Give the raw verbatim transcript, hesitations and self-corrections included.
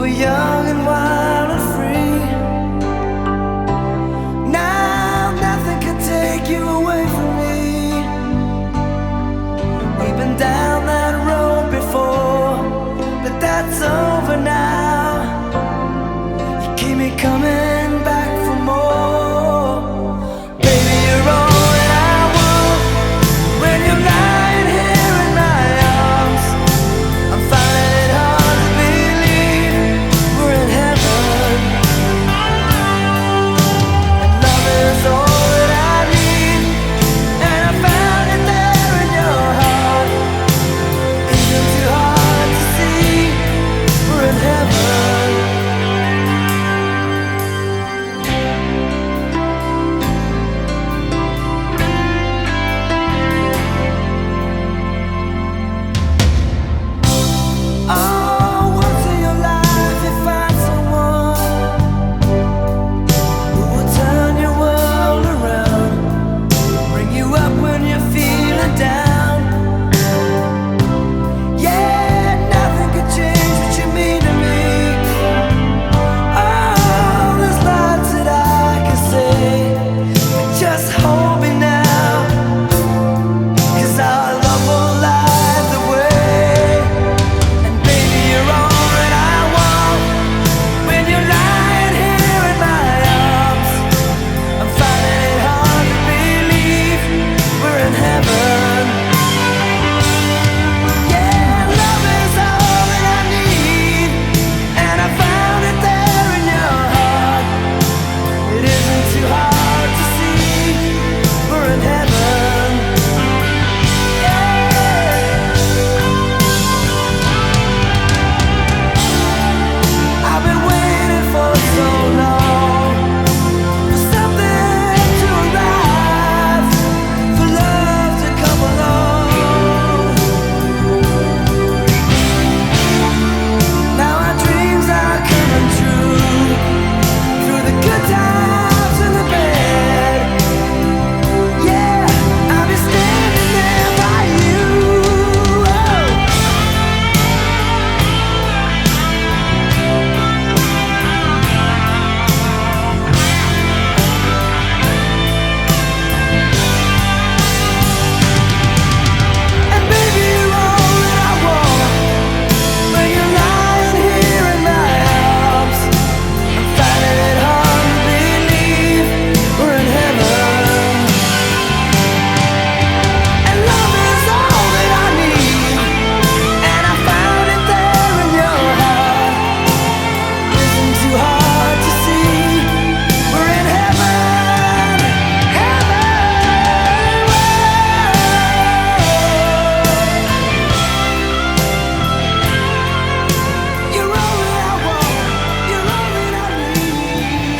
were young and wild and free. Now nothing can take you away from me. We've been down that road before, but that's over now. You keep me coming back for more. Baby, you're all that I want. When you're lying here in my arms, I'm finding it hard to believe we're in heaven. And love is all that I need, and I found it there in your heart. Isn't too hard to see we're in heaven. Oh, once in your life you find someone who will turn your world around, bring you up when you're feeling down. Yeah, nothing could change what you mean to me. Oh, there's lots that I can say, but just hold me now, 'cause our love will light the way. And baby, you're all that I want. When you're lying here in my arms, I'm finding it hard to believe we're in heaven. Yeah, love is all that I need, and I found it there in your heart. It isn't too hard to see we're in heaven. I've been waiting for so long for something to arrive, for love to come along. Now our dreams are coming true, through the good times and the bad. Yeah, I'll be standing there by you. Oh. And baby, you're all that I want. When you're lying here in my arms, I'm finding it hard to believe we're in heaven. And love is all that I need, and I found it there in your heart. Isn't too hard to see we're in heaven. Heaven. You're all that I want. You're all that I need.